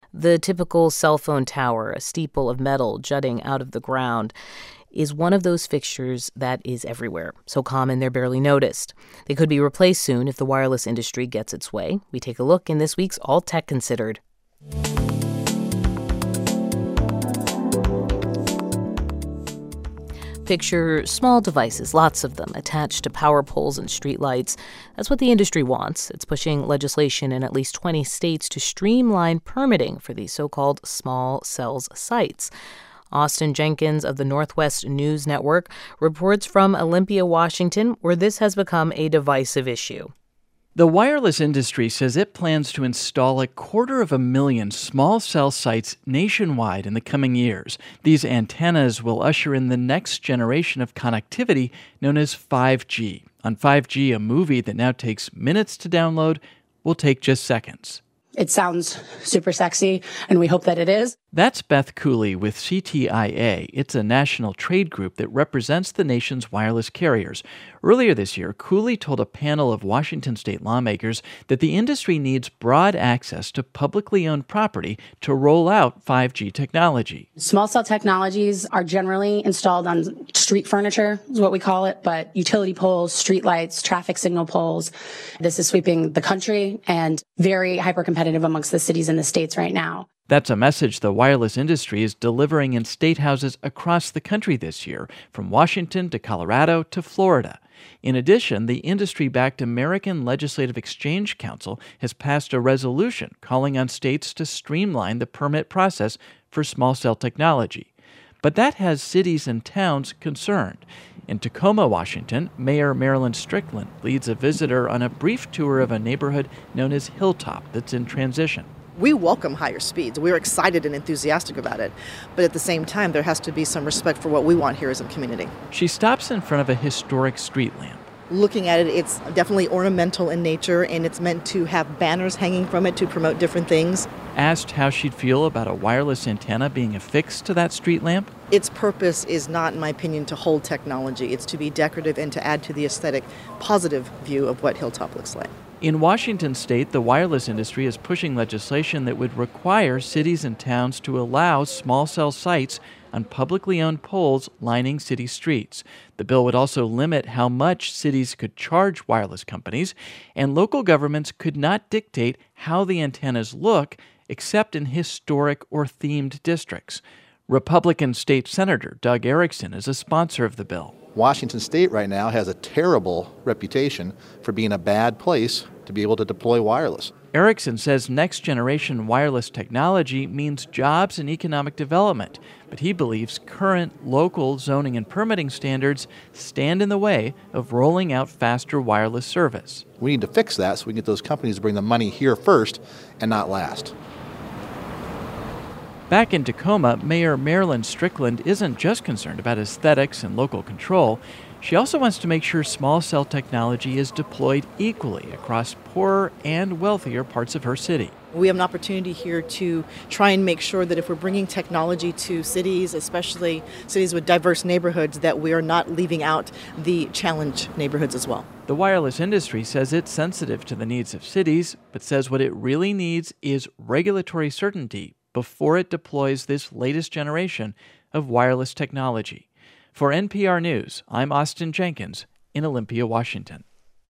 The typical cell phone tower, a steeple of metal jutting out of the ground, is one of those fixtures that is everywhere, so common they're barely noticed. They could be replaced soon if the wireless industry gets its way. We take a look in this week's All Tech Considered. Picture small devices, lots of them, attached to power poles and streetlights. That's what the industry wants. It's pushing legislation in at least 20 states to streamline permitting for these so-called small cells sites. Austin Jenkins of the Northwest News Network reports from Olympia, Washington, where this has become a divisive issue. The wireless industry says it plans to install 250,000 small cell sites nationwide in the coming years. These antennas will usher in the next generation of connectivity known as 5G. On 5G, a movie that now takes minutes to download will take just seconds. It sounds super sexy, and we hope that it is. That's Beth Cooley with CTIA. It's a national trade group that represents the nation's wireless carriers. Earlier this year, Cooley told a panel of Washington state lawmakers that the industry needs broad access to publicly owned property to roll out 5G technology. Small cell technologies are generally installed on street furniture, is what we call it, but utility poles, street lights, traffic signal poles. This is sweeping the country and very hyper-competitive amongst the cities and the states right now. That's a message the wireless industry is delivering in state houses across the country this year, from Washington to Colorado to Florida. In addition, the industry-backed American Legislative Exchange Council has passed a resolution calling on states to streamline the permit process for small cell technology. But that has cities and towns concerned. In Tacoma, Washington, Mayor Marilyn Strickland leads a visitor on a brief tour of a neighborhood known as Hilltop that's in transition. We welcome higher speeds. We're excited and enthusiastic about it. But at the same time, there has to be some respect for what we want here as a community. She stops in front of a historic street lamp. Looking at it, it's definitely ornamental in nature, and it's meant to have banners hanging from it to promote different things. Asked how she'd feel about a wireless antenna being affixed to that street lamp. Its purpose is not, in my opinion, to hold technology. It's to be decorative and to add to the aesthetic, positive view of what Hilltop looks like. In Washington state, the wireless industry is pushing legislation that would require cities and towns to allow small cell sites on publicly owned poles lining city streets. The bill would also limit how much cities could charge wireless companies, and local governments could not dictate how the antennas look except in historic or themed districts. Republican State Senator Doug Erickson is a sponsor of the bill. Washington State right now has a terrible reputation for being a bad place to be able to deploy wireless. Erickson says next-generation wireless technology means jobs and economic development, but he believes current local zoning and permitting standards stand in the way of rolling out faster wireless service. We need to fix that so we can get those companies to bring the money here first and not last. Back in Tacoma, Mayor Marilyn Strickland isn't just concerned about aesthetics and local control. She also wants to make sure small cell technology is deployed equally across poorer and wealthier parts of her city. We have an opportunity here to try and make sure that if we're bringing technology to cities, especially cities with diverse neighborhoods, that we are not leaving out the challenge neighborhoods as well. The wireless industry says it's sensitive to the needs of cities, but says what it really needs is regulatory certainty before it deploys this latest generation of wireless technology. For NPR News, I'm Austin Jenkins in Olympia, Washington.